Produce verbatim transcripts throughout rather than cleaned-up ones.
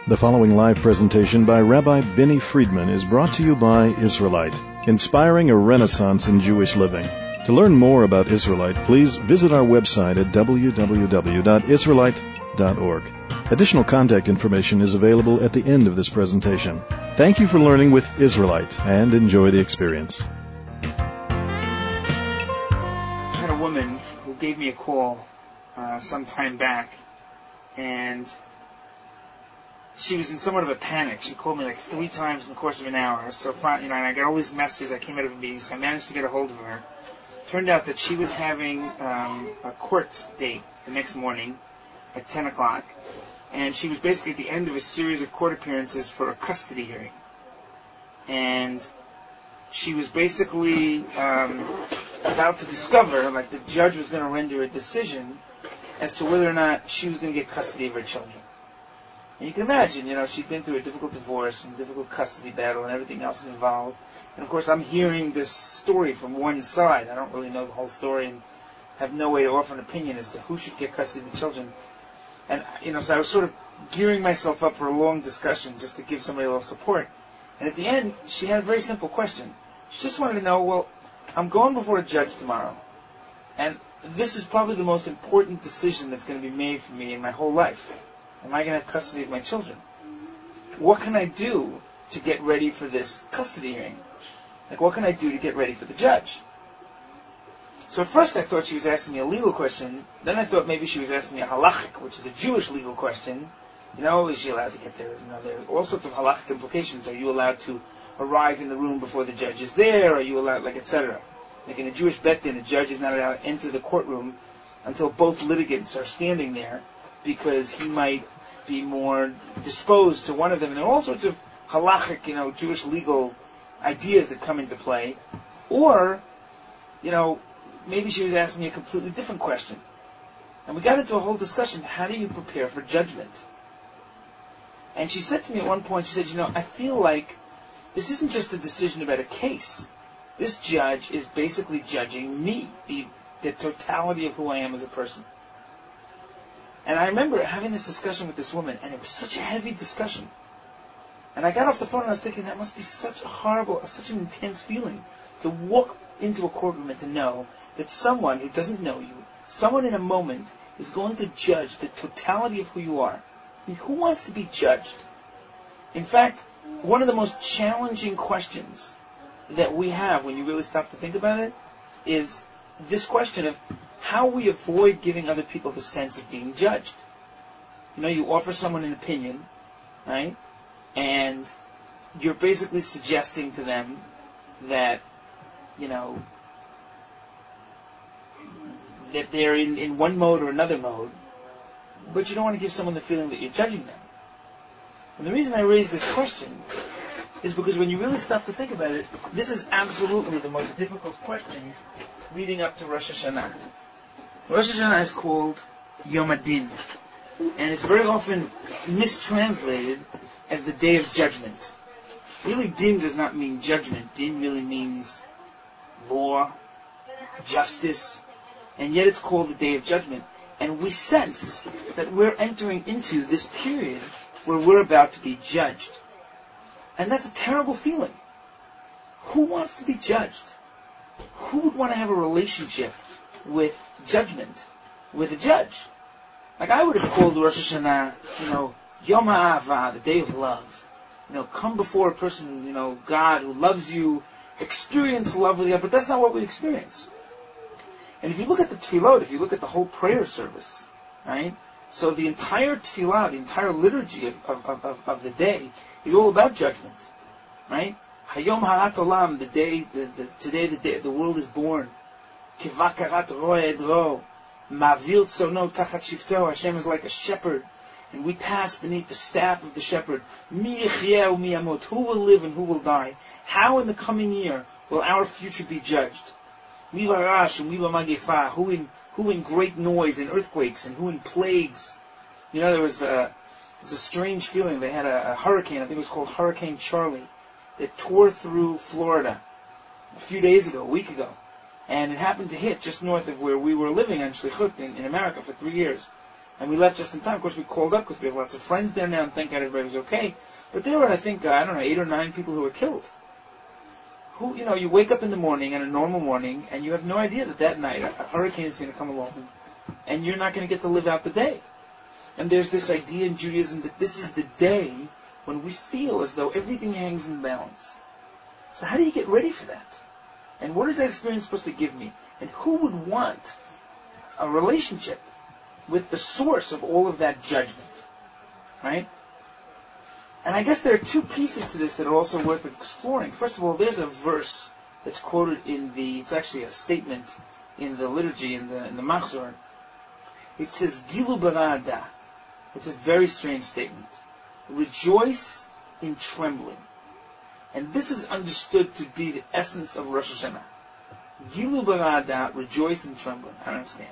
The following live presentation by Rabbi Benny Friedman is brought to you by Israelite, inspiring a renaissance in Jewish living. To learn more about Israelite, please visit our website at w w w dot israelite dot org. Additional contact information is available at the end of this presentation. Thank you for learning with Israelite, and enjoy the experience. I had a woman who gave me a call uh, some time back, and she was in somewhat of a panic. She called me like three times in the course of an hour. So, you know, and I got all these messages. I came out of a meeting, so I managed to get a hold of her. Turned out that she was having um, a court date the next morning at ten o'clock, and she was basically at the end of a series of court appearances for a custody hearing. And she was basically um, about to discover, like the judge was going to render a decision as to whether or not she was going to get custody of her children. And you can imagine, you know, she'd been through a difficult divorce and difficult custody battle and everything else involved. And of course, I'm hearing this story from one side. I don't really know the whole story and have no way to offer an opinion as to who should get custody of the children. And, you know, so I was sort of gearing myself up for a long discussion just to give somebody a little support. And at the end, she had a very simple question. She just wanted to know, well, I'm going before a judge tomorrow, and this is probably the most important decision that's going to be made for me in my whole life. Am I going to have custody of my children? What can I do to get ready for this custody hearing? Like, what can I do to get ready for the judge? So at first I thought she was asking me a legal question. Then I thought maybe she was asking me a halachic, which is a Jewish legal question. You know, is she allowed to get there? You know, there are all sorts of halachic implications. Are you allowed to arrive in the room before the judge is there? Are you allowed, like, et cetera? Like in a Jewish bet din, a judge is not allowed to enter the courtroom until both litigants are standing there, because he might be more disposed to one of them. And there are all sorts of halachic, you know, Jewish legal ideas that come into play. Or, you know, maybe she was asking me a completely different question. And we got into a whole discussion. How do you prepare for judgment? And she said to me at one point, she said, you know, I feel like this isn't just a decision about a case. This judge is basically judging me, the, the totality of who I am as a person. And I remember having this discussion with this woman, and it was such a heavy discussion. And I got off the phone and I was thinking, that must be such a horrible, such an intense feeling, to walk into a courtroom and to know that someone who doesn't know you, someone in a moment, is going to judge the totality of who you are. I mean, who wants to be judged? In fact, one of the most challenging questions that we have when you really stop to think about it is this question of how we avoid giving other people the sense of being judged. You know, you offer someone an opinion, right? And you're basically suggesting to them that, you know, that they're in, in one mode or another mode, but you don't want to give someone the feeling that you're judging them. And the reason I raise this question is because when you really stop to think about it, this is absolutely the most difficult question leading up to Rosh Hashanah. Rosh Hashanah is called Yom Adin, and it's very often mistranslated as the Day of Judgment. Really, din does not mean judgment. Din really means law, justice, and yet it's called the Day of Judgment. And we sense that we're entering into this period where we're about to be judged. And that's a terrible feeling. Who wants to be judged? Who would want to have a relationship with judgment, with a judge? Like, I would have called Rosh Hashanah, you know, Yom HaAhava, the day of love. You know, come before a person, you know, God who loves you, experience love with you, but that's not what we experience. And if you look at the tefillot, if you look at the whole prayer service, right? So the entire tefillah, the entire liturgy of, of, of, of the day is all about judgment, right? Hayom Ha'at Olam, the day, the, the, today the day the world is born. Kivakarat roe edro, ma'avir tzono tachat shifto. Hashem is like a shepherd, and we pass beneath the staff of the shepherd. Mi yichyeh u'mi yamot. Who will live and who will die? How in the coming year will our future be judged? Mi varash u'mi b'magefa. Who in who in great noise and earthquakes, and who in plagues? You know, there was a, it was a strange feeling. They had a, a hurricane, I think it was called Hurricane Charlie, that tore through Florida a few days ago, a week ago. And it happened to hit just north of where we were living on Shlichut in, in America for three years. And we left just in time. Of course, we called up because we have lots of friends there now, and thank God everybody was okay. But there were, I think, uh, I don't know, eight or nine people who were killed. Who, you know, you wake up in the morning, on a normal morning, and you have no idea that that night a hurricane is going to come along, and you're not going to get to live out the day. And there's this idea in Judaism that this is the day when we feel as though everything hangs in balance. So how do you get ready for that? And what is that experience supposed to give me? And who would want a relationship with the source of all of that judgment? Right? And I guess there are two pieces to this that are also worth exploring. First of all, there's a verse that's quoted in the, it's actually a statement in the liturgy, in the, in the Machzor. It says, Gilu barada. It's a very strange statement. Rejoice in trembling. And this is understood to be the essence of Rosh Hashanah. Gilu barada, rejoice in trembling. I don't understand.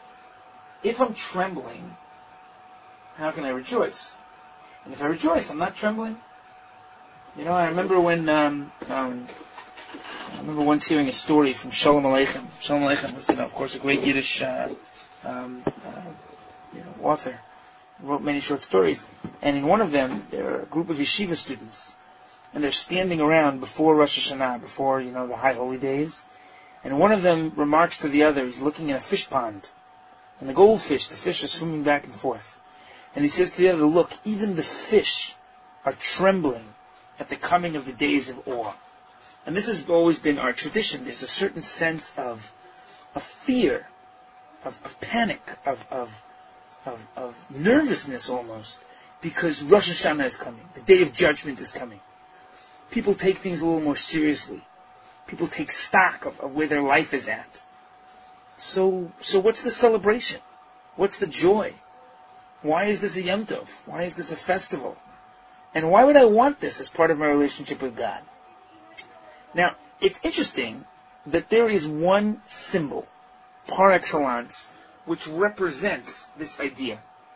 If I'm trembling, how can I rejoice? And if I rejoice, I'm not trembling. You know, I remember when, um, um, I remember once hearing a story from Shalom Aleichem. Shalom Aleichem was, you know, of course, a great Yiddish uh, um, uh, you know, author. He wrote many short stories. And in one of them, there are a group of yeshiva students. And they're standing around before Rosh Hashanah, before, you know, the high holy days. And one of them remarks to the other, he's looking in a fish pond. And the goldfish, the fish are swimming back and forth. And he says to the other, look, even the fish are trembling at the coming of the days of awe. And this has always been our tradition. There's a certain sense of, of fear, of, of panic, of, of, of, of nervousness almost, because Rosh Hashanah is coming. The Day of Judgment is coming. People take things a little more seriously. People take stock of, of where their life is at. So, so what's the celebration? What's the joy? Why is this a Yom Tov? Why is this a festival? And why would I want this as part of my relationship with God? Now, it's interesting that there is one symbol, par excellence, which represents this idea.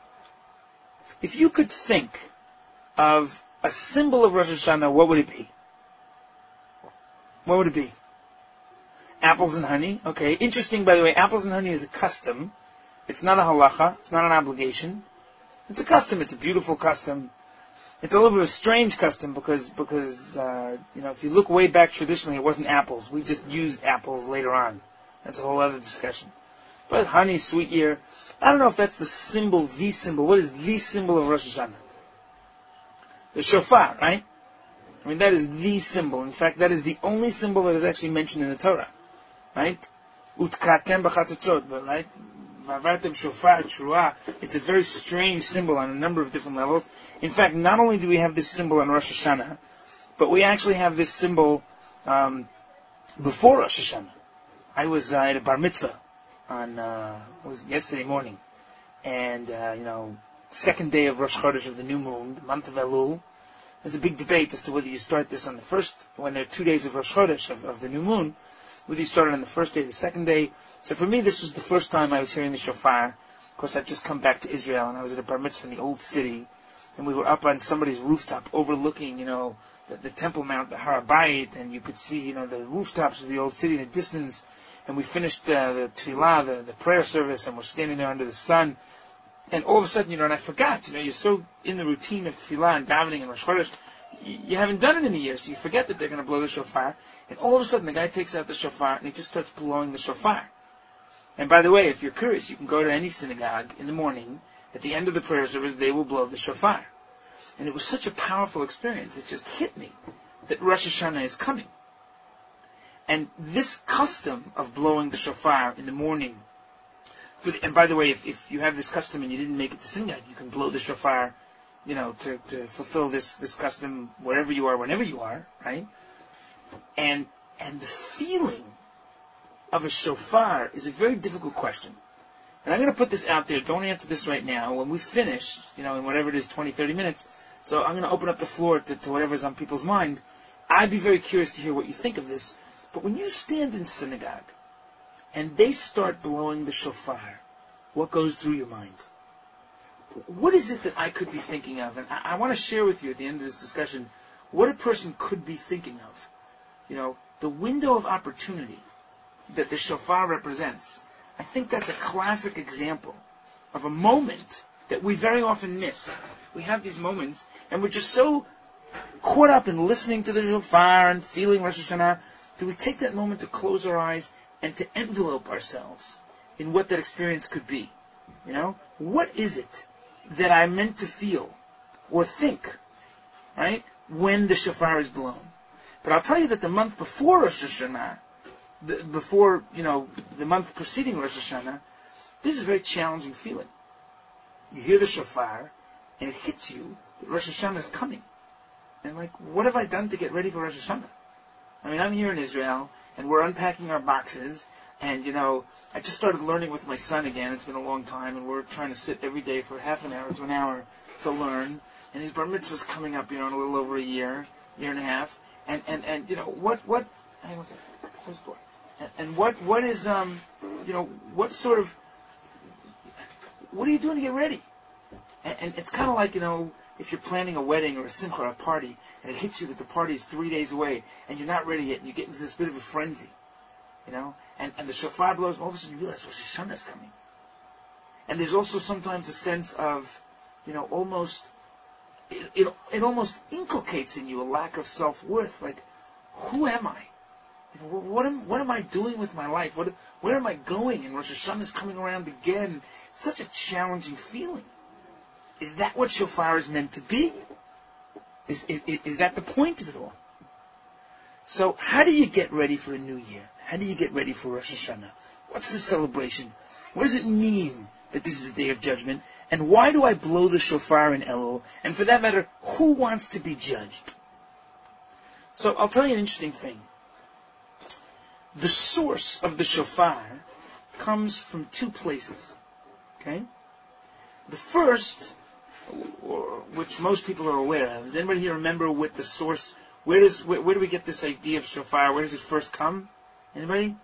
If you could think of a symbol of Rosh Hashanah, what would it be? What would it be? Apples and honey. Okay. Interesting, by the way, apples and honey is a custom. It's not a halacha. It's not an obligation. It's a custom. It's a beautiful custom. It's a little bit of a strange custom because, because uh, you know, if you look way back traditionally, it wasn't apples. We just used apples later on. That's a whole other discussion. But honey, sweet year. I don't know if that's the symbol, the symbol. What is the symbol of Rosh Hashanah? The shofar, right? I mean, that is the symbol. In fact, that is the only symbol that is actually mentioned in the Torah. Right? Utkatem b'chatotzot, right? Vavartem shofar trua. It's a very strange symbol on a number of different levels. In fact, not only do we have this symbol on Rosh Hashanah, but we actually have this symbol um, before Rosh Hashanah. I was uh, at a bar mitzvah on uh, it was yesterday morning, and uh, you know, second day of Rosh Chodesh of the new moon, the month of Elul. There's a big debate as to whether you start this on the first, when there are two days of Rosh Chodesh of, of the new moon, whether you start it on the first day, the second day. So for me, this was the first time I was hearing the shofar. Of course, I'd just come back to Israel, and I was at a bar mitzvah in the old city, and we were up on somebody's rooftop overlooking, you know, the, the Temple Mount, the Har Bayit, and you could see, you know, the rooftops of the old city in the distance. And we finished uh, the tefillah, the, the prayer service, and we're standing there under the sun. And all of a sudden, you know, and I forgot, you know, you're so in the routine of tefillah and davening and Rosh Chodesh, you, you haven't done it in a year, so you forget that they're going to blow the shofar. And all of a sudden, the guy takes out the shofar, and he just starts blowing the shofar. And by the way, if you're curious, you can go to any synagogue in the morning. At the end of the prayer service, they will blow the shofar. And it was such a powerful experience, it just hit me that Rosh Hashanah is coming. And this custom of blowing the shofar in the morning, for the, and by the way, if, if you have this custom and you didn't make it to synagogue, you can blow the shofar, you know, to, to fulfill this, this custom wherever you are, whenever you are, right? And and the feeling of a shofar is a very difficult question. And I'm going to put this out there. Don't answer this right now. When we finish, you know, in whatever it is, twenty, thirty minutes, so I'm going to open up the floor to, to whatever's on people's mind. I'd be very curious to hear what you think of this. But when you stand in synagogue and they start blowing the shofar, what goes through your mind? What is it that I could be thinking of? And I, I want to share with you at the end of this discussion what a person could be thinking of. You know, the window of opportunity that the shofar represents. I think that's a classic example of a moment that we very often miss. We have these moments, and we're just so caught up in listening to the shofar and feeling Rosh Hashanah, that we take that moment to close our eyes and to envelope ourselves in what that experience could be. You know, what is it that I'm meant to feel or think, right, when the shofar is blown? But I'll tell you that the month before Rosh Hashanah, the, before, you know, the month preceding Rosh Hashanah, this is a very challenging feeling. You hear the shofar, and it hits you that Rosh Hashanah is coming. And like, what have I done to get ready for Rosh Hashanah? I mean, I'm here in Israel, and we're unpacking our boxes, and, you know, I just started learning with my son again. It's been a long time, and we're trying to sit every day for half an hour to an hour to learn. And his bar mitzvah's coming up, you know, in a little over a year, year and a half. And, and, and you know, what, what, hang on a second, close the door. And, and what, what is, um, you know, what sort of, what are you doing to get ready? And, and it's kind of like, you know, if you're planning a wedding or a simcha or a party, and it hits you that the party is three days away, and you're not ready yet, and you get into this bit of a frenzy, you know, and, and the shofar blows, and all of a sudden you realize Rosh Hashanah is coming. And there's also sometimes a sense of, you know, almost, it, it, it almost inculcates in you a lack of self-worth, like, who am I? What am, what am I doing with my life? What, where am I going? And Rosh Hashanah is coming around again. It's such a challenging feeling. Is that what shofar is meant to be? Is, is, is that the point of it all? So how do you get ready for a new year? How do you get ready for Rosh Hashanah? What's the celebration? What does it mean that this is a day of judgment? And why do I blow the shofar in Elul? And for that matter, who wants to be judged? So I'll tell you an interesting thing. The source of the shofar comes from two places. Okay? The first, which most people are aware of, does anybody here remember what the source, where does where, where do we get this idea of shofar? Where does it first come? Anybody?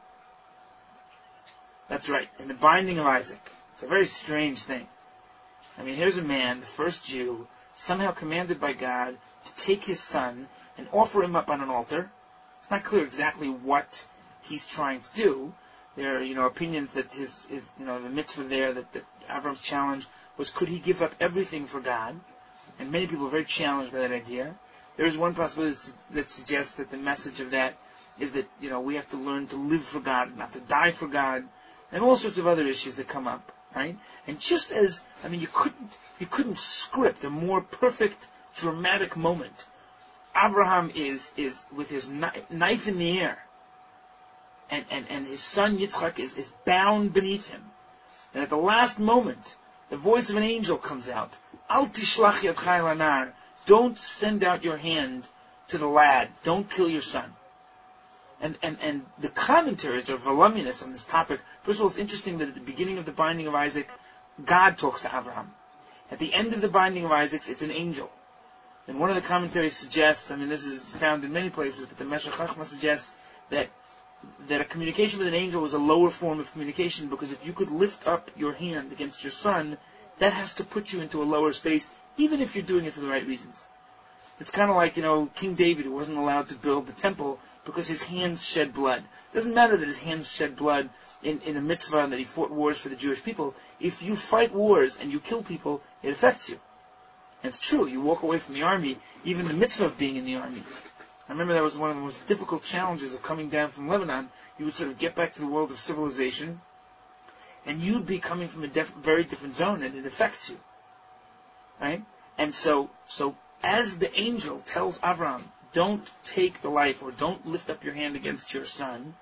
That's right, in the binding of Isaac. It's a very strange thing. I mean, here's a man, the first Jew, somehow commanded by God to take his son and offer him up on an altar. It's not clear exactly what he's trying to do. There are, you know, opinions that his, his you know, the mitzvah there, that, that Avram's challenge was, could he give up everything for God? And many people are very challenged by that idea. There is one possibility that suggests that the message of that is that, you know, we have to learn to live for God, not to die for God, and all sorts of other issues that come up, right? And just as, I mean, you couldn't, you couldn't script a more perfect, dramatic moment. Abraham is, is with his knife in the air, and, and, and his son Yitzchak is, is bound beneath him. And at the last moment, the voice of an angel comes out. Al tishlach yadchai lanar. Don't send out your hand to the lad. Don't kill your son. And, and, and the commentaries are voluminous on this topic. First of all, it's interesting that at the beginning of the binding of Isaac, God talks to Abraham. At the end of the binding of Isaac, it's an angel. And one of the commentaries suggests, I mean, this is found in many places, but the Meshech Chochmah suggests that that a communication with an angel is a lower form of communication, because if you could lift up your hand against your son, that has to put you into a lower space, even if you're doing it for the right reasons. It's kind of like, you know, King David, who wasn't allowed to build the temple because his hands shed blood. It doesn't matter that his hands shed blood in, in a mitzvah and that he fought wars for the Jewish people. If you fight wars and you kill people, it affects you. And it's true, you walk away from the army, even the mitzvah of being in the army. I remember that was one of the most difficult challenges of coming down from Lebanon. You would sort of get back to the world of civilization, and you'd be coming from a def- very different zone, and it affects you. Right? And so, so as the angel tells Avram, don't take the life, or don't lift up your hand against your son,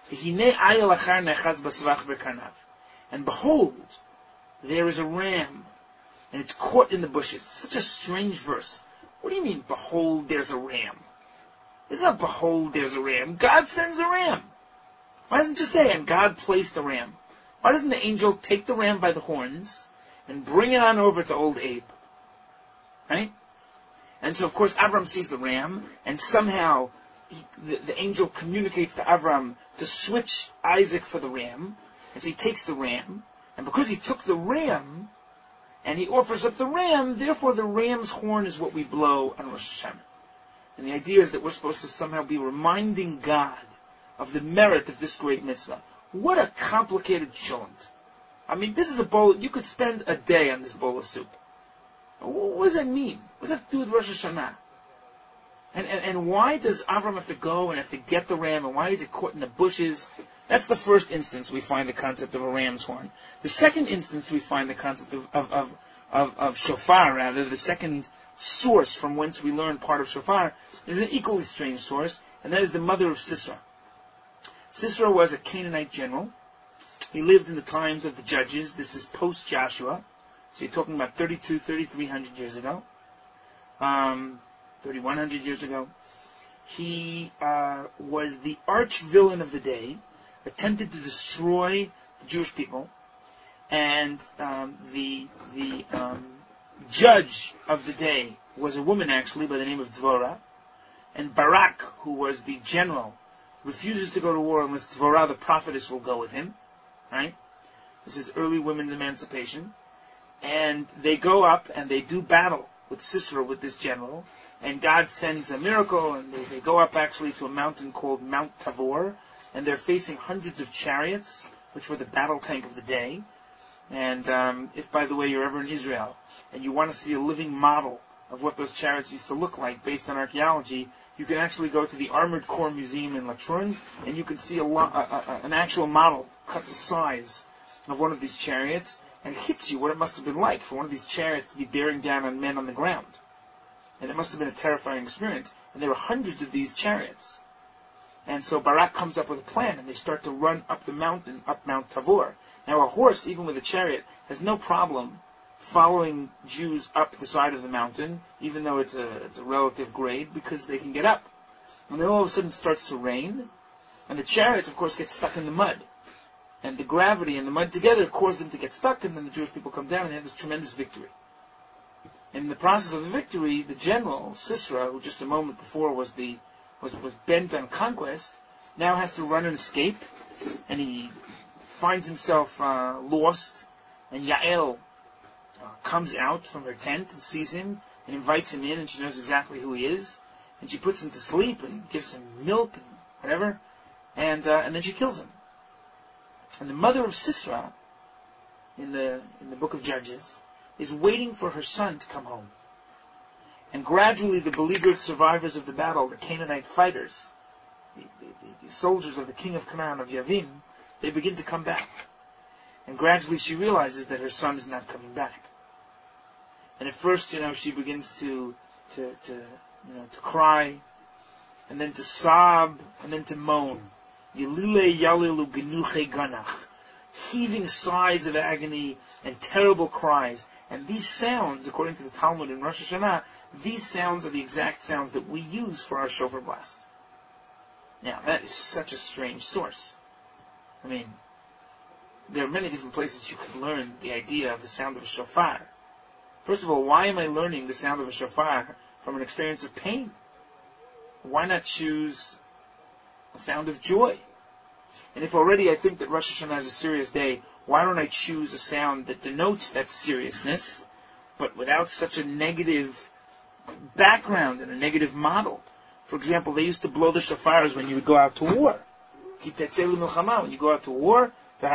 and behold, there is a ram, and it's caught in the bushes. Such a strange verse. What do you mean, behold, there's a ram? It's not behold, there's a ram. God sends a ram. Why doesn't it just say, and God placed a ram? Why doesn't the angel take the ram by the horns and bring it on over to old Abe? Right? And so, of course, Avram sees the ram, and somehow he, the, the angel communicates to Avram to switch Isaac for the ram. And so he takes the ram, and because he took the ram, and he offers up the ram, therefore the ram's horn is what we blow on Rosh Hashanah. And the idea is that we're supposed to somehow be reminding God of the merit of this great mitzvah. What a complicated challenge. I mean, this is a bowl, you could spend a day on this bowl of soup. What does that mean? What does that do with Rosh Hashanah? And, and, and why does Avram have to go and have to get the ram, and why is it caught in the bushes? That's the first instance we find the concept of a ram's horn. The second instance we find the concept of, of, of, of, of shofar, rather, the second source from whence we learn part of shofar, is an equally strange source, and that is the mother of Sisera. Sisera was a Canaanite general. He lived in the times of the judges. This is post-Joshua. So you're talking about thirty-two, thirty-three hundred years ago. Um, thirty-one hundred years ago. He uh, was the arch-villain of the day, attempted to destroy the Jewish people, and um, the the um, judge of the day was a woman, actually, by the name of Dvorah, and Barak, who was the general, refuses to go to war unless Dvorah, the prophetess, will go with him, right? This is early women's emancipation, and they go up and they do battle with Sisera, with this general, and God sends a miracle, and they, they go up actually to a mountain called Mount Tabor, and they're facing hundreds of chariots, which were the battle tank of the day. And um, if, by the way, you're ever in Israel, and you want to see a living model of what those chariots used to look like based on archaeology, you can actually go to the Armored Corps Museum in Latrun, and you can see a lo- a, a, an actual model cut to size of one of these chariots, and it hits you what it must have been like for one of these chariots to be bearing down on men on the ground. And it must have been a terrifying experience. And there were hundreds of these chariots. And so Barak comes up with a plan, and they start to run up the mountain, up Mount Tabor. Now a horse, even with a chariot, has no problem following Jews up the side of the mountain, even though it's a, it's a relative grade, because they can get up. And then all of a sudden it starts to rain, and the chariots, of course, get stuck in the mud. And the gravity and the mud together cause them to get stuck, and then the Jewish people come down and they have this tremendous victory. In the process of the victory, the general, Sisera, who just a moment before was the was, was bent on conquest, now has to run and escape, and he finds himself uh, lost, and Yael uh, comes out from her tent and sees him and invites him in, and she knows exactly who he is, and she puts him to sleep and gives him milk and whatever, and uh, and then she kills him. And the mother of Sisera, in the in the book of Judges, is waiting for her son to come home. And gradually the beleaguered survivors of the battle, the Canaanite fighters, the, the, the soldiers of the king of Canaan, of Yavin, they begin to come back. And gradually she realizes that her son is not coming back. And at first, you know, she begins to, to, to, you know, to cry, and then to sob, and then to moan. Yelile yalilu genuche ganach. Heaving sighs of agony and terrible cries. And these sounds, according to the Talmud in Rosh Hashanah, these sounds are the exact sounds that we use for our shofar blast. Now, that is such a strange source. I mean, there are many different places you can learn the idea of the sound of a shofar. First of all, why am I learning the sound of a shofar from an experience of pain? Why not choose a sound of joy? And if already I think that Rosh Hashanah is a serious day, why don't I choose a sound that denotes that seriousness, but without such a negative background and a negative model? For example, they used to blow the shofars when you would go out to war. When you go out to war,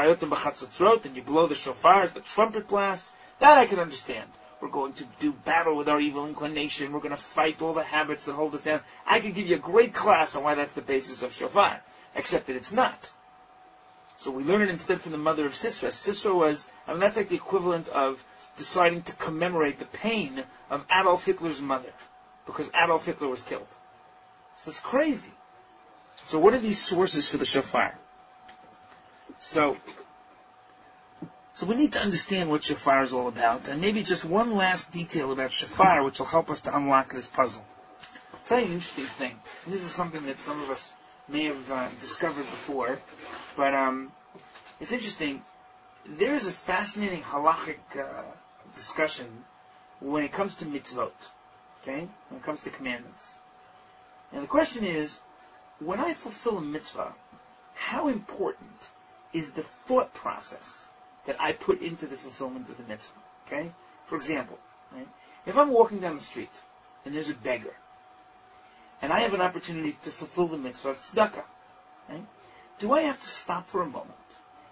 and you blow the shofars, the trumpet blasts, that I can understand. We're going to do battle with our evil inclination. We're going to fight all the habits that hold us down. I could give you a great class on why that's the basis of shofar, except that it's not. So we learn it instead from the mother of Sisera. Sisera was, I mean, that's like the equivalent of deciding to commemorate the pain of Adolf Hitler's mother, because Adolf Hitler was killed. So it's crazy. So what are these sources for the shofar? So, so we need to understand what shofar is all about, and maybe just one last detail about shofar, which will help us to unlock this puzzle. I'll tell you an interesting thing. And this is something that some of us may have uh, discovered before, but um, it's interesting. There is a fascinating halachic uh, discussion when it comes to mitzvot, okay? When it comes to commandments. And the question is, when I fulfill a mitzvah, how important is the thought process that I put into the fulfillment of the mitzvah, okay? For example, right? If I'm walking down the street and there's a beggar, and I have an opportunity to fulfill the mitzvah of tzedakah, right? Do I have to stop for a moment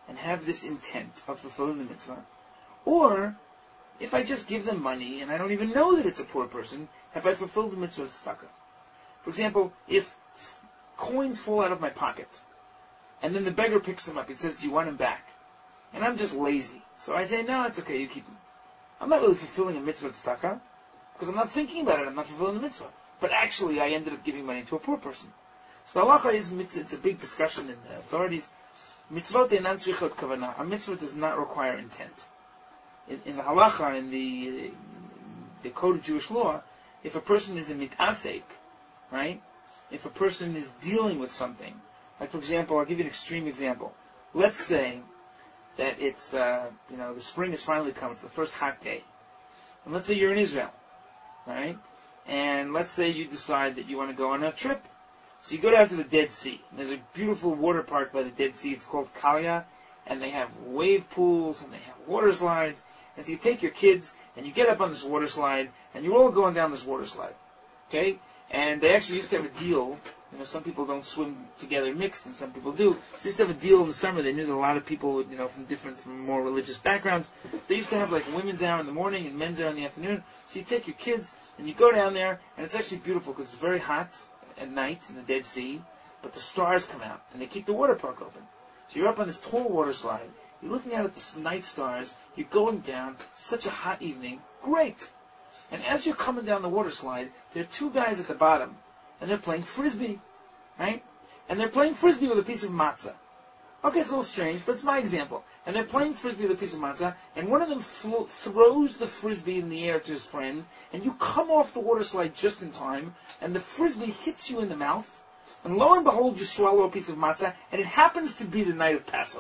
and have this intent of fulfilling the mitzvah, or if I just give them money and I don't even know that it's a poor person, have I fulfilled the mitzvah of tzedakah? For example, if coins fall out of my pocket, and then the beggar picks them up and says, do you want them back? And I'm just lazy. So I say, no, it's okay, you keep them. I'm not really fulfilling a mitzvah of tzedakah, because I'm not thinking about it, I'm not fulfilling the mitzvah. But actually, I ended up giving money to a poor person. So the halacha is, mitzvah, it's a big discussion in the authorities. Mitzvot einan tzrichot kavanah. A mitzvah does not require intent. In, in the halacha, in the, the code of Jewish law, if a person is a mitasek, right? If a person is dealing with something, like for example, I'll give you an extreme example. Let's say that it's, uh, you know, the spring has finally come, it's the first hot day. And let's say you're in Israel, right? And let's say you decide that you want to go on a trip. So you go down to the Dead Sea. There's a beautiful water park by the Dead Sea, it's called Kalia, and they have wave pools, and they have water slides. And so you take your kids, and you get up on this water slide, and you're all going down this water slide. Okay? And they actually used to have a deal. You know, some people don't swim together mixed, and some people do. So they used to have a deal in the summer. They knew that a lot of people, you know, from different, from more religious backgrounds. They used to have like women's hour in the morning and men's hour in the afternoon. So you take your kids, and you go down there, and it's actually beautiful because it's very hot at night in the Dead Sea, but the stars come out, and they keep the water park open. So you're up on this tall water slide. You're looking out at the night stars. You're going down. Such a hot evening. Great. And as you're coming down the water slide, there are two guys at the bottom, and they're playing frisbee, right? And they're playing frisbee with a piece of matzah. Okay, it's a little strange, but it's my example. And they're playing frisbee with a piece of matzah, and one of them flo- throws the frisbee in the air to his friend, and you come off the water slide just in time, and the frisbee hits you in the mouth, and lo and behold, you swallow a piece of matzah, and it happens to be the night of Passover.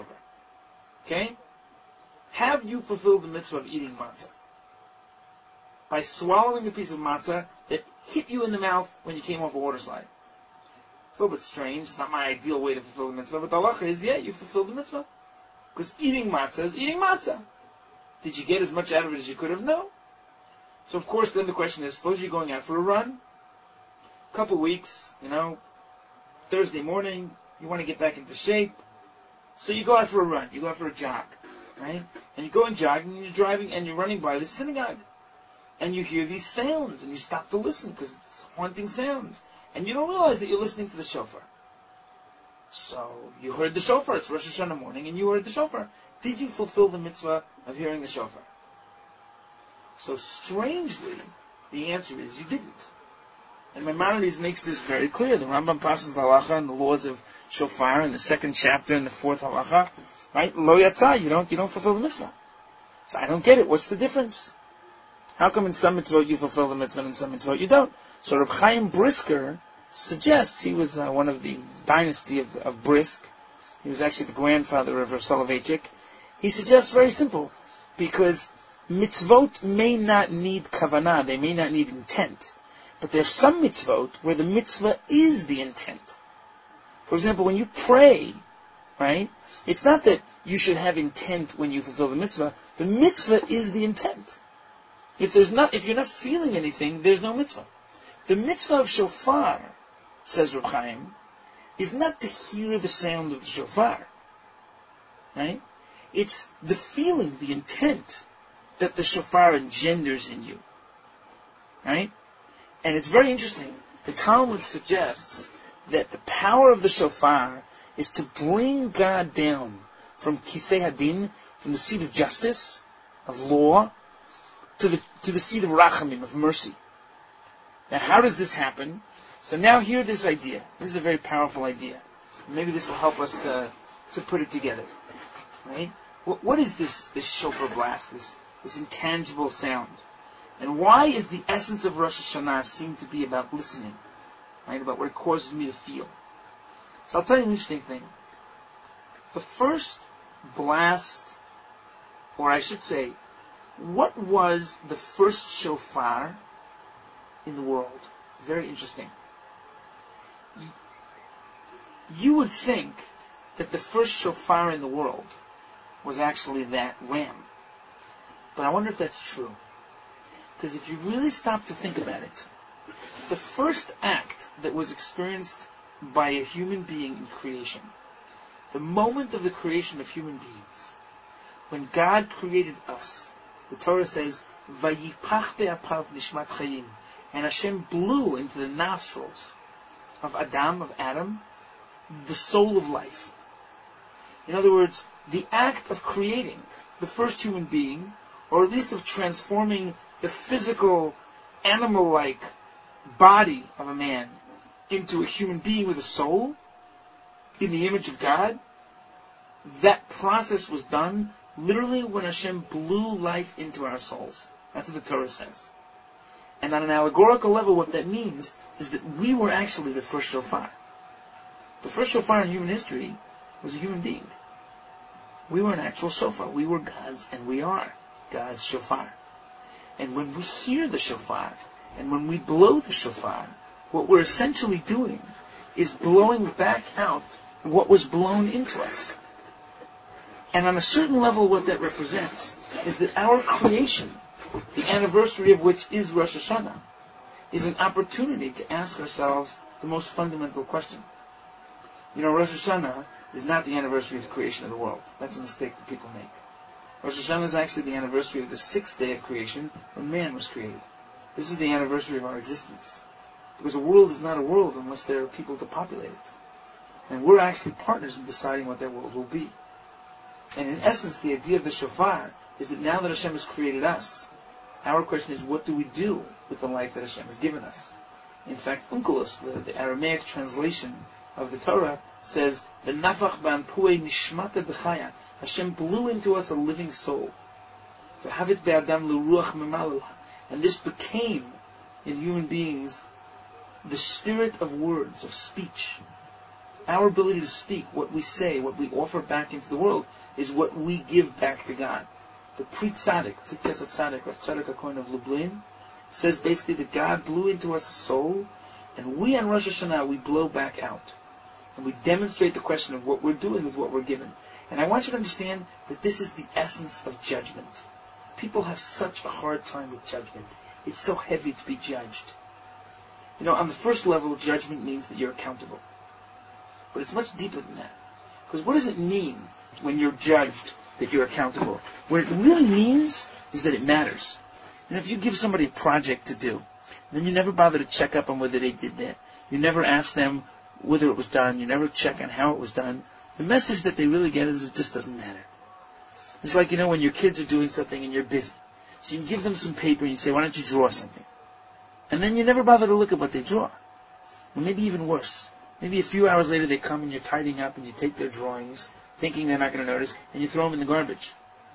Okay? Have you fulfilled the mitzvah of eating matzah? By swallowing a piece of matzah that hit you in the mouth when you came off a water slide. It's a little bit strange. It's not my ideal way to fulfill the mitzvah, but the halacha is, yeah, you fulfilled the mitzvah. Because eating matzah is eating matzah. Did you get as much out of it as you could have? No. So of course, then the question is, suppose you're going out for a run, a couple weeks, you know, Thursday morning, you want to get back into shape, so you go out for a run, you go out for a jog, right? And you go and jog, and you're driving, and you're running by the synagogue. And you hear these sounds, and you stop to listen because it's haunting sounds. And you don't realize that you're listening to the shofar. So, you heard the shofar, it's Rosh Hashanah morning, and you heard the shofar. Did you fulfill the mitzvah of hearing the shofar? So, strangely, the answer is you didn't. And Maimonides makes this very clear. The Rambam passes the halacha and the laws of shofar in the second chapter in the fourth halacha. Right? Lo yatzah, you don't, you don't fulfill the mitzvah. So, I don't get it. What's the difference? How come in some mitzvot you fulfill the mitzvah and in some mitzvot you don't? So Reb Chaim Brisker suggests, he was uh, one of the dynasty of, of Brisk. He was actually the grandfather of Rav Soloveitchik. He suggests very simple, because mitzvot may not need kavanah, they may not need intent. But there are some mitzvot where the mitzvah is the intent. For example, when you pray, right, it's not that you should have intent when you fulfill the mitzvah. The mitzvah is the intent. If there's not, if you're not feeling anything, there's no mitzvah. The mitzvah of shofar, says Reb Chaim, is not to hear the sound of the shofar, right? It's the feeling, the intent that the shofar engenders in you, right? And it's very interesting. The Talmud suggests that the power of the shofar is to bring God down from Kisei Hadin, from the seat of justice, of law, to the to the seat of Rachamim, of mercy. Now, how does this happen? So now hear this idea. This is a very powerful idea. Maybe this will help us to to put it together. Right? What, what is this this shofar blast? This this intangible sound? And why is the essence of Rosh Hashanah seem to be about listening? Right? About what it causes me to feel. So I'll tell you an interesting thing. The first blast, or I should say, what was the first shofar in the world? Very interesting. You would think that the first shofar in the world was actually that ram. But I wonder if that's true. Because if you really stop to think about it, the first act that was experienced by a human being in creation, the moment of the creation of human beings, when God created us, the Torah says, "Vayipach be'apav nishmat chayim," and Hashem blew into the nostrils of Adam, of Adam, the soul of life. In other words, the act of creating the first human being, or at least of transforming the physical, animal-like body of a man into a human being with a soul, in the image of God, that process was done literally when Hashem blew life into our souls. That's what the Torah says. And on an allegorical level, what that means is that we were actually the first shofar. The first shofar in human history was a human being. We were an actual shofar. We were God's, and we are God's shofar. And when we hear the shofar, and when we blow the shofar, what we're essentially doing is blowing back out what was blown into us. And on a certain level, what that represents is that our creation, the anniversary of which is Rosh Hashanah, is an opportunity to ask ourselves the most fundamental question. You know, Rosh Hashanah is not the anniversary of the creation of the world. That's a mistake that people make. Rosh Hashanah is actually the anniversary of the sixth day of creation, when man was created. This is the anniversary of our existence. Because a world is not a world unless there are people to populate it. And we're actually partners in deciding what that world will be. And in essence, the idea of the shofar is that now that Hashem has created us, our question is, what do we do with the life that Hashem has given us? In fact, Onkelos, the, the Aramaic translation of the Torah, says, "V'nafach ba'anpuei nishmata d'chaya." Hashem blew into us a living soul. V'havit be'adam l'ruach memalalah. And this became, in human beings, the spirit of words, of speech. Our ability to speak, what we say, what we offer back into the world, is what we give back to God. The Pri Tzaddik, Tzidkas HaTzaddik, Rav Tzadok HaKohen of Lublin, says basically that God blew into us a soul, and we on Rosh Hashanah, we blow back out. And we demonstrate the question of what we're doing with what we're given. And I want you to understand that this is the essence of judgment. People have such a hard time with judgment. It's so heavy to be judged. You know, on the first level, judgment means that you're accountable. But it's much deeper than that. Because what does it mean when you're judged that you're accountable? What it really means is that it matters. And if you give somebody a project to do, then you never bother to check up on whether they did that. You never ask them whether it was done. You never check on how it was done. The message that they really get is it just doesn't matter. It's like, you know, when your kids are doing something and you're busy. So you give them some paper and you say, why don't you draw something? And then you never bother to look at what they draw. Or maybe even worse. Maybe a few hours later they come and you're tidying up and you take their drawings, thinking they're not going to notice, and you throw them in the garbage.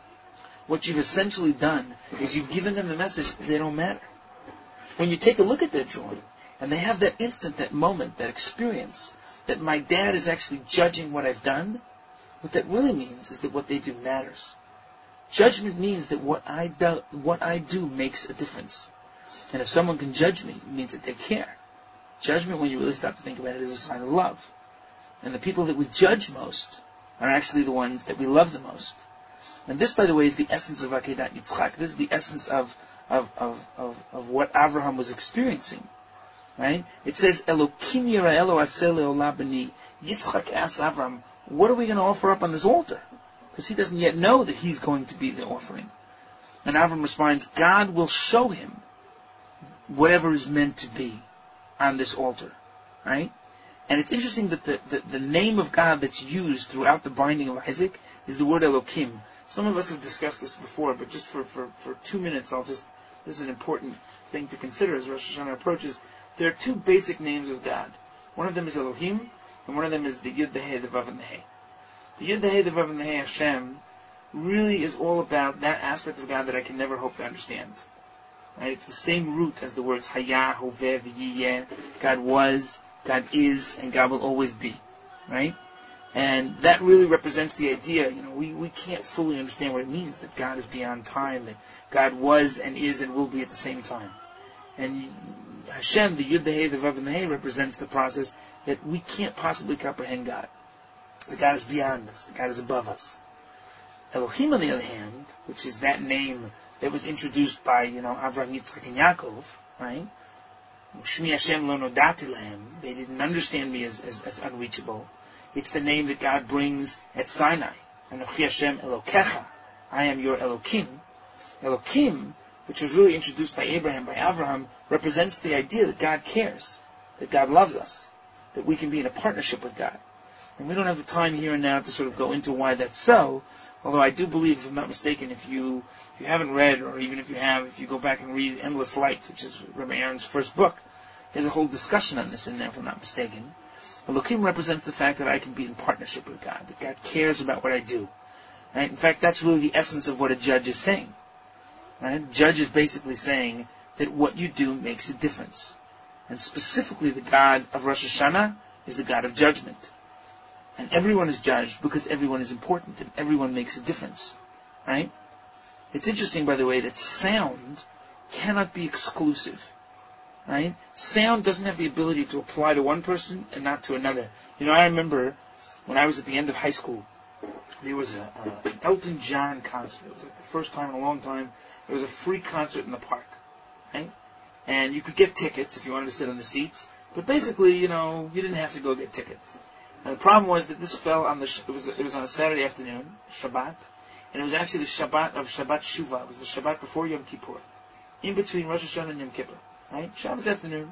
What you've essentially done is you've given them the message that they don't matter. When you take a look at their drawing, and they have that instant, that moment, that experience, that my dad is actually judging what I've done, what that really means is that what they do matters. Judgment means that what I do, what I do makes a difference. And if someone can judge me, it means that they care. Judgment, when you really stop to think about it, is a sign of love. And the people that we judge most are actually the ones that we love the most. And this, by the way, is the essence of Akedat Yitzchak. This is the essence of, of, of, of, of what Avraham was experiencing. Right? It says, Elokim Yira'elo Aseh Le'olah B'ni. Yitzchak asked Avraham, what are we going to offer up on this altar? Because he doesn't yet know that he's going to be the offering. And Avraham responds, God will show him whatever is meant to be on this altar. Right? And it's interesting that the, the, the name of God that's used throughout the binding of Isaac is the word Elokim. Some of us have discussed this before, but just for, for, for two minutes, I'll just, this is an important thing to consider as Rosh Hashanah approaches. There are two basic names of God. One of them is Elohim, and one of them is the Yud, the He, the Vav, and the He. The Yud, the He, the Vav, and the He, Hashem, really is all about that aspect of God that I can never hope to understand. Right? It's the same root as the words Hayah, Hoveh, V'yiyeh. God was, God is, and God will always be. Right? And that really represents the idea, you know, we, we can't fully understand what it means that God is beyond time, that God was and is and will be at the same time. And Hashem, the Yud, the He, the Vav, and the He, represents the process that we can't possibly comprehend God. That God is beyond us, that God is above us. Elohim, on the other hand, which is that name that was introduced by, you know, Avraham, Yitzchak, and Yaakov, right? Shmi Hashem lo nodati lahem. They didn't understand me as, as, as unreachable. It's the name that God brings at Sinai. Anochi Hashem Elokecha. I am your Elokim. Elokim, which was really introduced by Abraham, by Avraham, represents the idea that God cares, that God loves us, that we can be in a partnership with God. And we don't have the time here and now to sort of go into why that's so, although I do believe, if I'm not mistaken, if you if you haven't read, or even if you have, if you go back and read Endless Light, which is Rabbi Aaron's first book, there's a whole discussion on this in there, if I'm not mistaken. Elokim represents the fact that I can be in partnership with God, that God cares about what I do. Right? In fact, that's really the essence of what a judge is saying. Right? Judge is basically saying that what you do makes a difference. And specifically, the God of Rosh Hashanah is the God of judgment. And everyone is judged because everyone is important and everyone makes a difference. Right? It's interesting, by the way, that sound cannot be exclusive. Right? Sound doesn't have the ability to apply to one person and not to another. You know, I remember when I was at the end of high school, there was a, a, an Elton John concert. It was like the first time in a long time. There was a free concert in the park. Right? And you could get tickets if you wanted to sit on the seats. But basically, you know, you didn't have to go get tickets. And the problem was that this fell on the, it was, it was on a Saturday afternoon, Shabbat, and it was actually the Shabbat of Shabbat Shuvah. It was the Shabbat before Yom Kippur, in between Rosh Hashanah and Yom Kippur, right? Shabbos afternoon.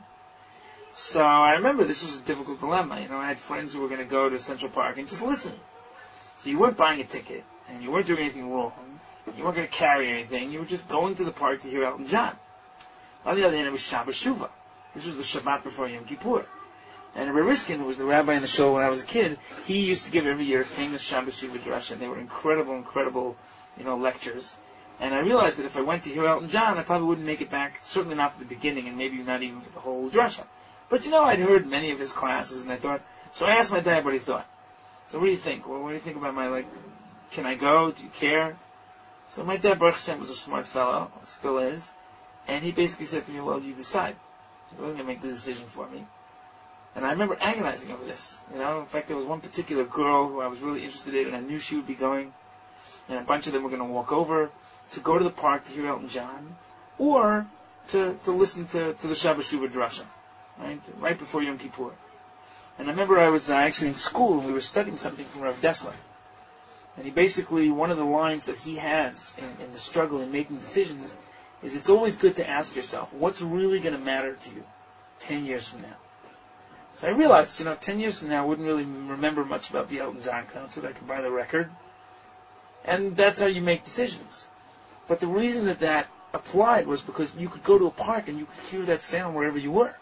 So I remember this was a difficult dilemma. You know, I had friends who were going to go to Central Park and just listen. So you weren't buying a ticket, and you weren't doing anything wrong, and you weren't going to carry anything. You were just going to the park to hear Elton John. On the other hand, it was Shabbos Shuvah. This was the Shabbat before Yom Kippur. And Rabbi Riskin, who was the rabbi in the show when I was a kid, he used to give every year a famous Shabbos Shuvah drasha, and they were incredible, incredible, you know, lectures. And I realized that if I went to hear Elton John, I probably wouldn't make it back, certainly not for the beginning, and maybe not even for the whole drasha. But you know, I'd heard many of his classes, and I thought, so I asked my dad what he thought. So what do you think? Well, what do you think about my, like, can I go? Do you care? So my dad, Baruch Hashem, was a smart fellow, still is, and he basically said to me, well, you decide. He wasn't going to make the decision for me. And I remember agonizing over this. You know, in fact, there was one particular girl who I was really interested in, and I knew she would be going. And a bunch of them were going to walk over to go to the park to hear Elton John, or to, to listen to, to the Shabbos Shuvah drasha, right? Right before Yom Kippur. And I remember I was uh, actually in school, and we were studying something from Rav Dessler. And he basically, one of the lines that he has in, in the struggle in making decisions is, it's always good to ask yourself, what's really going to matter to you ten years from now? So I realized, you know, ten years from now I wouldn't really remember much about the Elton John concert. I could buy the record. And that's how you make decisions. But the reason that that applied was because you could go to a park and you could hear that sound wherever you were.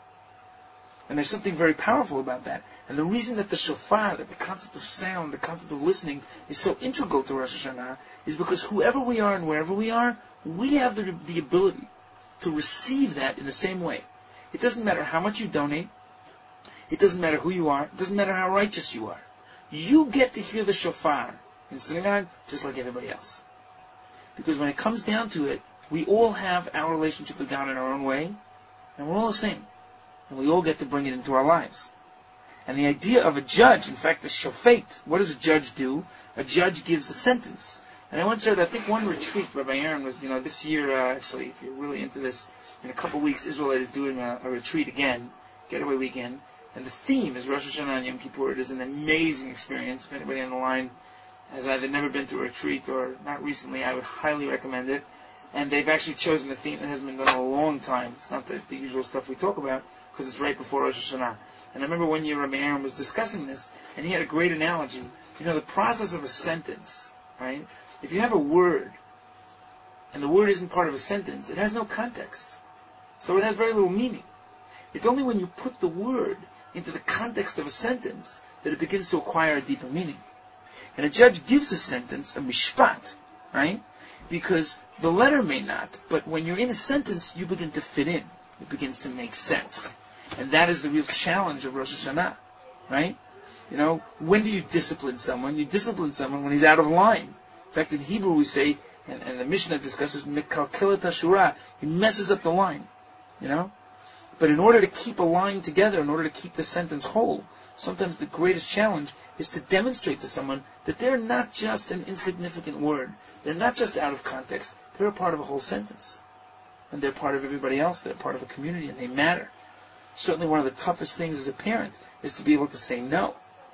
And there's something very powerful about that. And the reason that the shofar, that the concept of sound, the concept of listening, is so integral to Rosh Hashanah is because whoever we are and wherever we are, we have the, the ability to receive that in the same way. It doesn't matter how much you donate. It doesn't matter who you are. It doesn't matter how righteous you are. You get to hear the shofar in synagogue just like everybody else. Because when it comes down to it, we all have our relationship with God in our own way, and we're all the same. And we all get to bring it into our lives. And the idea of a judge, in fact, the shofet, what does a judge do? A judge gives a sentence. And I once heard, I think one retreat, Rabbi Aaron was, you know, this year, uh, actually, if you're really into this, in a couple of weeks, Israelite is doing a, a retreat again, getaway weekend. And the theme is Rosh Hashanah and Yom Kippur. It is an amazing experience. If anybody on the line has either never been to a retreat or not recently, I would highly recommend it. And they've actually chosen a theme that hasn't been done in a long time. It's not the, the usual stuff we talk about, because it's right before Rosh Hashanah. And I remember one year Rabbi Aaron was discussing this, and he had a great analogy. You know, the process of a sentence, right? If you have a word, and the word isn't part of a sentence, it has no context. So it has very little meaning. It's only when you put the word into the context of a sentence that it begins to acquire a deeper meaning. And a judge gives a sentence, a mishpat, right? Because the letter may not, but when you're in a sentence, you begin to fit in. It begins to make sense. And that is the real challenge of Rosh Hashanah, right? You know, when do you discipline someone? You discipline someone when he's out of line. In fact, in Hebrew we say, and, and the Mishnah discusses, mekalkelet hashura, he messes up the line, you know? But in order to keep a line together, in order to keep the sentence whole, sometimes the greatest challenge is to demonstrate to someone that they're not just an insignificant word. They're not just out of context. They're a part of a whole sentence. And they're part of everybody else. They're part of a community, and they matter. Certainly one of the toughest things as a parent is to be able to say no.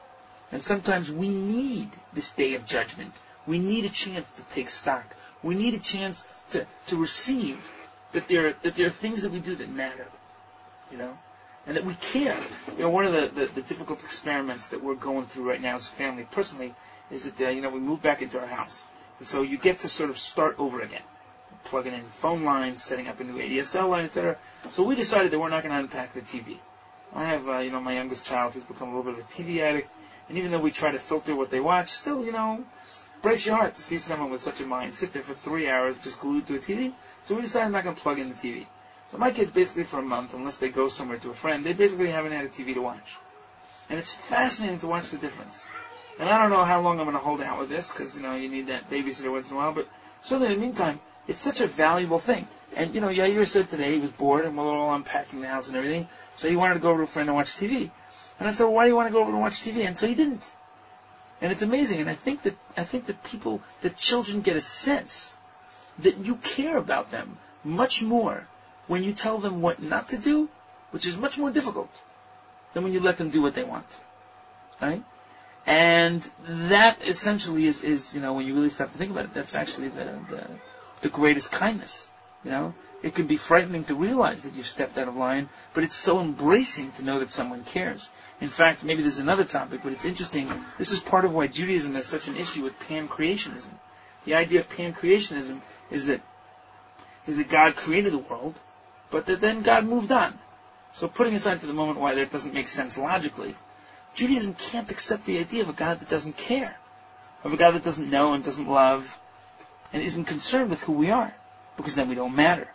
And sometimes we need this day of judgment. We need a chance to take stock. We need a chance to, to receive that there, that there are things that we do that matter. You know? And that we care. You know, one of the, the, the difficult experiments that we're going through right now as a family, personally, is that, uh, you know, we moved back into our house. And so you get to sort of start over again. Plugging in phone lines, setting up a new A D S L line, et cetera. So we decided that we're not going to unpack the T V. I have, uh, you know, my youngest child who's become a little bit of a T V addict. And even though we try to filter what they watch, still, you know, breaks your heart to see someone with such a mind sit there for three hours just glued to a T V. So we decided I'm not going to plug in the T V. So my kids basically for a month, unless they go somewhere to a friend, they basically haven't had a T V to watch. And it's fascinating to watch the difference. And I don't know how long I'm going to hold out with this, because, you know, you need that babysitter once in a while, but certainly in the meantime, it's such a valuable thing. And, you know, Yair said today he was bored and we were all unpacking the house and everything, so he wanted to go over to a friend and watch T V. And I said, well, why do you want to go over and watch T V? And so he didn't. And it's amazing. And I think that I think that people, that children get a sense that you care about them much more when you tell them what not to do, which is much more difficult than when you let them do what they want. Right? And that essentially is, is, you know, when you really start to think about it, that's actually the, the, the greatest kindness. You know? It can be frightening to realize that you've stepped out of line, but it's so embracing to know that someone cares. In fact, maybe there's another topic, but it's interesting. This is part of why Judaism has such an issue with pan-creationism. The idea of pan-creationism is that, is that God created the world, but that then God moved on. So putting aside for the moment why that doesn't make sense logically, Judaism can't accept the idea of a God that doesn't care, of a God that doesn't know and doesn't love, and isn't concerned with who we are, because then we don't matter.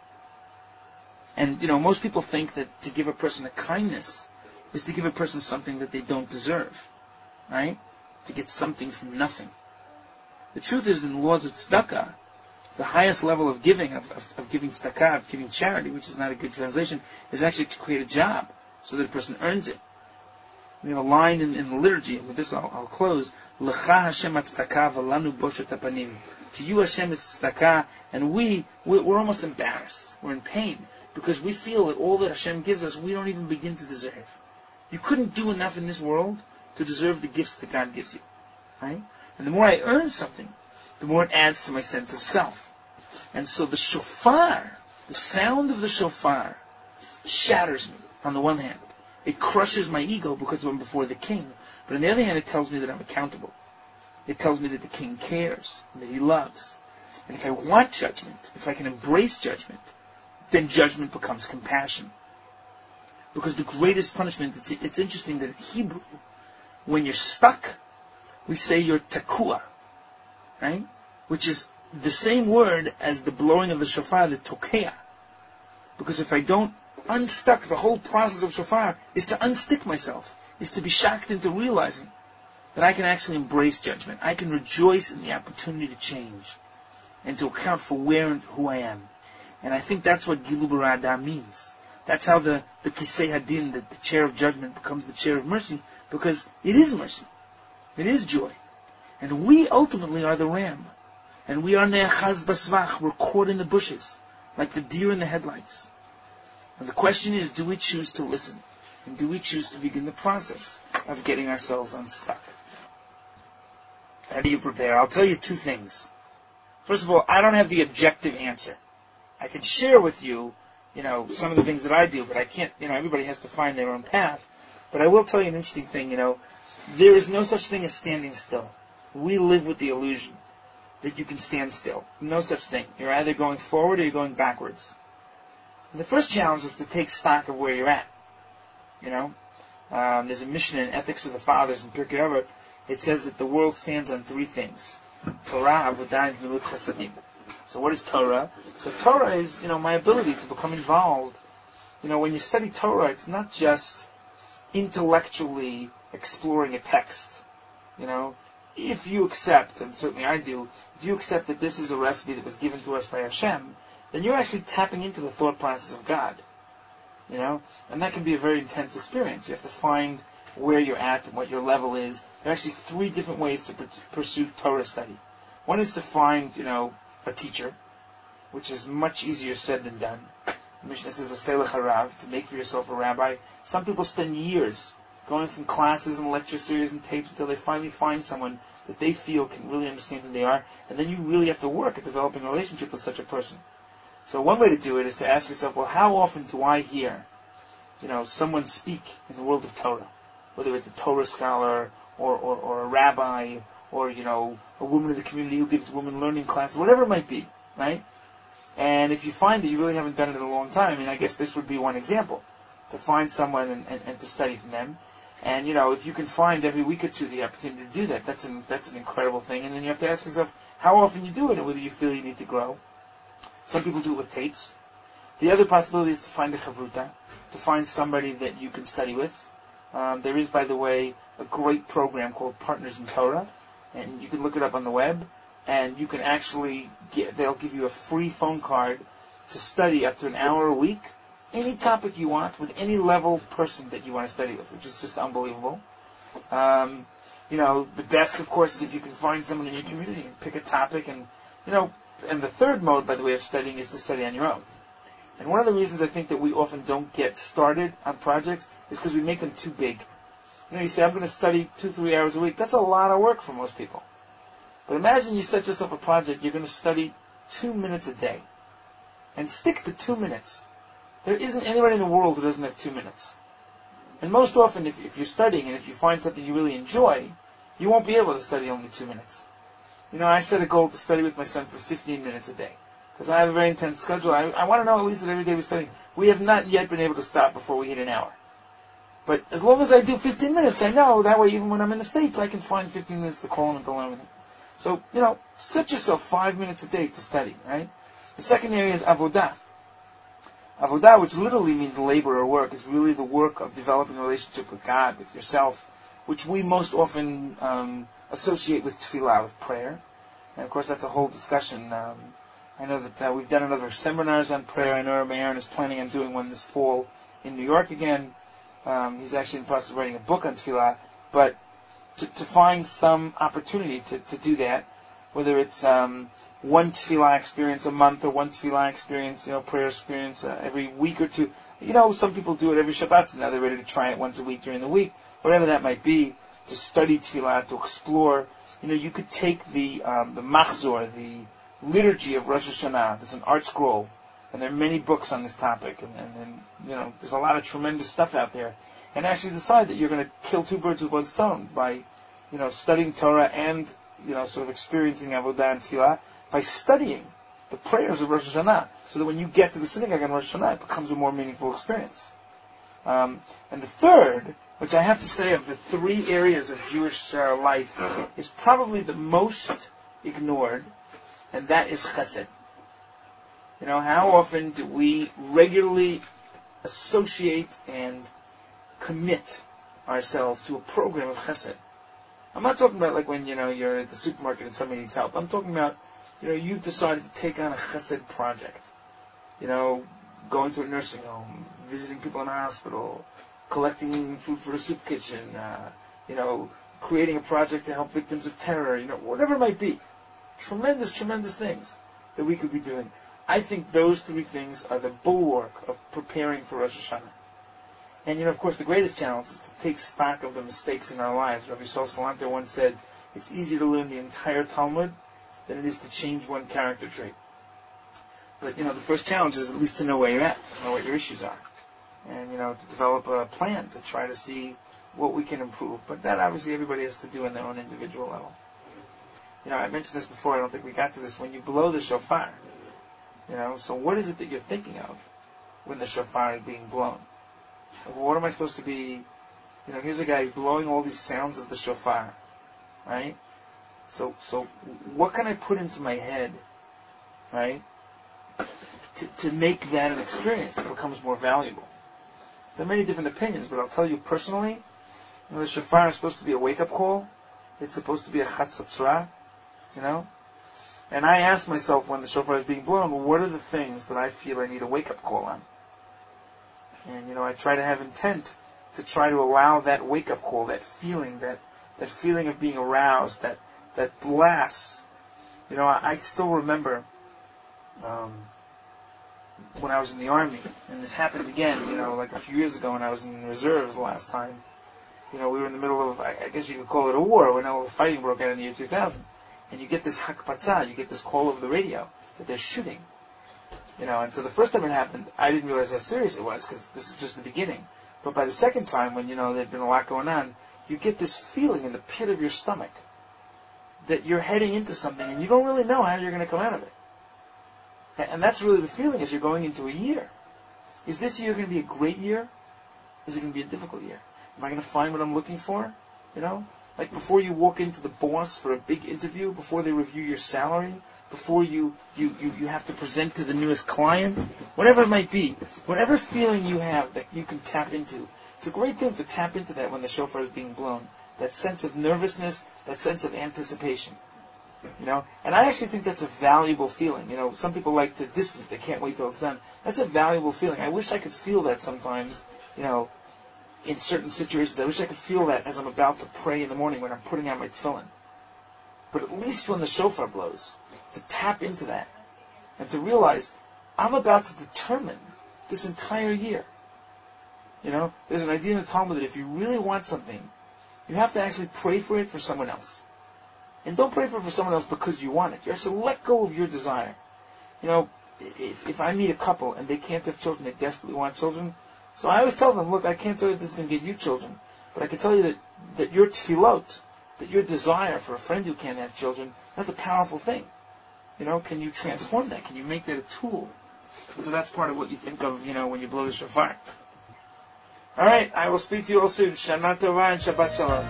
And, you know, most people think that to give a person a kindness is to give a person something that they don't deserve, right? To get something from nothing. The truth is, in the laws of tzedakah, the highest level of giving, of, of, of giving tzedakah, of giving charity, which is not a good translation, is actually to create a job so that a person earns it. We have a line in, in the liturgy, and with this I'll, I'll close. L'cha Hashem tzedakah v'lanu boshet hapanim. To you Hashem is tzedakah, and we, we're, we're almost embarrassed. We're in pain, because we feel that all that Hashem gives us, we don't even begin to deserve. You couldn't do enough in this world to deserve the gifts that God gives you. Right? And the more I earn something, the more it adds to my sense of self. And so the shofar, the sound of the shofar, shatters me, on the one hand. It crushes my ego because I'm before the king. But on the other hand, it tells me that I'm accountable. It tells me that the king cares, and that he loves. And if I want judgment, if I can embrace judgment, then judgment becomes compassion. Because the greatest punishment, it's, it's interesting that in Hebrew, when you're stuck, we say you're takua, right? Which is the same word as the blowing of the shofar, the tokea. Because if I don't unstuck, the whole process of shofar is to unstick myself, is to be shocked into realizing that I can actually embrace judgment. I can rejoice in the opportunity to change and to account for where and who I am. And I think that's what Gilu B'Ra'ada means. That's how the, the Kisei Hadin, the, the chair of judgment, becomes the chair of mercy, because it is mercy. It is joy. And we ultimately are the ram. And we are Ne'achaz Basvach. We're caught in the bushes, like the deer in the headlights. And the question is, do we choose to listen? And do we choose to begin the process of getting ourselves unstuck? How do you prepare? I'll tell you two things. First of all, I don't have the objective answer. I can share with you, you know, some of the things that I do, but I can't, you know, everybody has to find their own path. But I will tell you an interesting thing, you know, there is no such thing as standing still. We live with the illusion that you can stand still. No such thing. You're either going forward or you're going backwards. And the first challenge is to take stock of where you're at. You know, um, there's a Mishnah in Ethics of the Fathers in Pirkei Avot. It says that the world stands on three things: Torah, Avodah, and Gemilut Chasadim. So what is Torah? So Torah is, you know, my ability to become involved. You know, when you study Torah, it's not just intellectually exploring a text. You know, if you accept, and certainly I do, if you accept that this is a recipe that was given to us by Hashem, then you're actually tapping into the thought process of God. You know, and that can be a very intense experience. You have to find where you're at and what your level is. There are actually three different ways to pursue Torah study. One is to find, you know, a teacher, which is much easier said than done. The Mishnah says, "Aseh lecha rav," to make for yourself a rabbi. Some people spend years going from classes and lecture series and tapes until they finally find someone that they feel can really understand who they are, and then you really have to work at developing a relationship with such a person. So one way to do it is to ask yourself, well, how often do I hear, you know, someone speak in the world of Torah? Whether it's a Torah scholar or, or, or a rabbi or, you know, a woman of the community who gives women learning classes, whatever it might be, right? And if you find that you really haven't done it in a long time, I mean, I guess this would be one example, to find someone and, and, and to study from them. And, you know, if you can find every week or two the opportunity to do that, that's an, that's an incredible thing. And then you have to ask yourself how often you do it and whether you feel you need to grow. Some people do it with tapes. The other possibility is to find a chavruta, to find somebody that you can study with. Um, there is, by the way, a great program called Partners in Torah, and you can look it up on the web, and you can actually get, they'll give you a free phone card to study up to an hour a week, any topic you want, with any level person that you want to study with, which is just unbelievable. Um, you know, the best, of course, is if you can find someone in your community and pick a topic, and, you know, and the third mode, by the way, of studying is to study on your own. And one of the reasons I think that we often don't get started on projects is because we make them too big. You know, you say, I'm going to study two, three hours a week. That's a lot of work for most people. But imagine you set yourself a project, you're going to study two minutes a day. And stick to two minutes. There isn't anybody in the world who doesn't have two minutes. And most often, if, if you're studying and if you find something you really enjoy, you won't be able to study only two minutes. You know, I set a goal to study with my son for fifteen minutes a day. Because I have a very intense schedule. I, I want to know at least that every day we're studying. We have not yet been able to stop before we hit an hour. But as long as I do fifteen minutes, I know that way even when I'm in the States, I can find fifteen minutes to call him and to learn with him. So, you know, set yourself five minutes a day to study, right? The second area is avodah. Avodah, which literally means labor or work, is really the work of developing a relationship with God, with yourself, which we most often um, associate with tefillah, with prayer. And of course, that's a whole discussion. Um, I know that uh, we've done another seminars on prayer. I know Rabbi Aaron is planning on doing one this fall in New York again. Um, he's actually in the process of writing a book on tefillah. But to, to find some opportunity to, to do that, whether it's um, one tefillah experience a month or one tefillah experience, you know, prayer experience uh, every week or two. You know, some people do it every Shabbat, so now they're ready to try it once a week during the week. Whatever that might be, to study tefillah, to explore. You know, you could take the um, the machzor, the liturgy of Rosh Hashanah. There's an art scroll, and there are many books on this topic, and, and, and you know, there's a lot of tremendous stuff out there. And actually decide that you're going to kill two birds with one stone by, you know, studying Torah and, you know, sort of experiencing avodah and tefillah by studying the prayers of Rosh Hashanah, so that when you get to the synagogue on Rosh Hashanah, it becomes a more meaningful experience. Um, and the third, which I have to say of the three areas of Jewish uh, life, is probably the most ignored, and that is chesed. You know, how often do we regularly associate and commit ourselves to a program of chesed? I'm not talking about like when, you know, you're at the supermarket and somebody needs help. I'm talking about, you know, you've decided to take on a chesed project. You know, going to a nursing home, visiting people in a hospital, collecting food for a soup kitchen, uh, you know, creating a project to help victims of terror, you know, whatever it might be. Tremendous, tremendous things that we could be doing. I think those three things are the bulwark of preparing for Rosh Hashanah. And, you know, of course, the greatest challenge is to take stock of the mistakes in our lives. Rabbi Sol Salanter once said, it's easier to learn the entire Talmud than it is to change one character trait. But, you know, the first challenge is at least to know where you're at, know what your issues are. And, you know, to develop a plan to try to see what we can improve. But that, obviously, everybody has to do in their own individual level. You know, I mentioned this before, I don't think we got to this. When you blow the shofar, you know, so what is it that you're thinking of when the shofar is being blown? What am I supposed to be, you know, here's a guy blowing all these sounds of the shofar, right? So, so what can I put into my head, right, to, to make that an experience that becomes more valuable? There are many different opinions, but I'll tell you personally, you know, the shofar is supposed to be a wake-up call. It's supposed to be a chatzotzra, you know? And I ask myself when the shofar is being blown, well, what are the things that I feel I need a wake-up call on? And, you know, I try to have intent to try to allow that wake-up call, that feeling, that, that feeling of being aroused, that, that blast. You know, I, I still remember um, when I was in the Army, and this happened again, you know, like a few years ago when I was in the reserves last time. you know, we were in the middle of, I guess you could call it a war, when all the fighting broke out in the year two thousand. And you get this hakpatza, you get this call over the radio that they're shooting. You know, and so the first time it happened, I didn't realize how serious it was, because this is just the beginning. But by the second time, when, you know, there'd been a lot going on, you get this feeling in the pit of your stomach that you're heading into something, and you don't really know how you're going to come out of it. And that's really the feeling as you're going into a year. Is this year going to be a great year? Is it going to be a difficult year? Am I going to find what I'm looking for? You know? Like before you walk into the boss for a big interview, before they review your salary, before you, you, you, you have to present to the newest client, whatever it might be, whatever feeling you have that you can tap into, it's a great thing to tap into that when the shofar is being blown. That sense of nervousness, that sense of anticipation. You know, and I actually think that's a valuable feeling. You know, some people like to distance; they can't wait till it's done. That's a valuable feeling. I wish I could feel that sometimes. You know, in certain situations, I wish I could feel that as I'm about to pray in the morning when I'm putting out my tefillin. But at least when the shofar blows, to tap into that and to realize I'm about to determine this entire year. You know, there's an idea in the Talmud that if you really want something, you have to actually pray for it for someone else. And don't pray for it for someone else because you want it. You have to let go of your desire. You know, if, if I meet a couple and they can't have children, they desperately want children, so I always tell them, look, I can't tell you if this is going to get you children, but I can tell you that, that your tefillot, that your desire for a friend who can't have children, that's a powerful thing. You know, can you transform that? Can you make that a tool? So that's part of what you think of, you know, when you blow the shofar. All right, I will speak to you all soon. Shana Tova and Shabbat Shalom.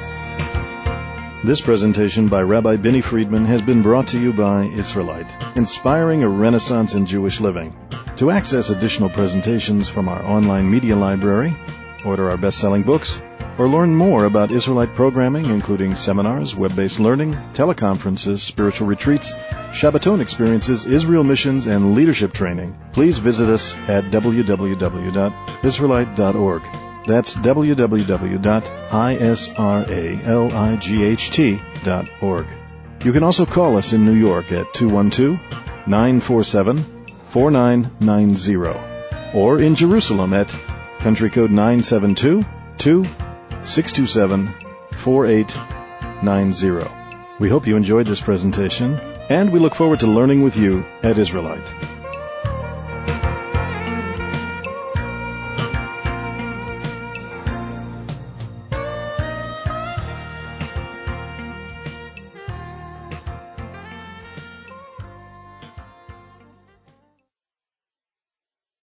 This presentation by Rabbi Binny Friedman has been brought to you by Israelite, inspiring a renaissance in Jewish living. To access additional presentations from our online media library, order our best-selling books, or learn more about Israelite programming, including seminars, web-based learning, teleconferences, spiritual retreats, Shabbaton experiences, Israel missions, and leadership training, please visit us at w w w dot israelite dot org. That's w w w dot israelight dot org. You can also call us in New York at two one two, nine four seven, four nine nine zero or in Jerusalem at country code nine seven two, two six two seven, four eight nine zero. We hope you enjoyed this presentation, and we look forward to learning with you at Israelite.